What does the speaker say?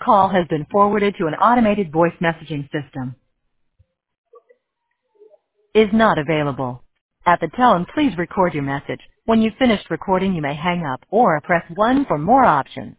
call has been forwarded to an automated voice messaging system. Is not available. At the tone, please record your message. When you've finished recording, you may hang up or press 1 for more options.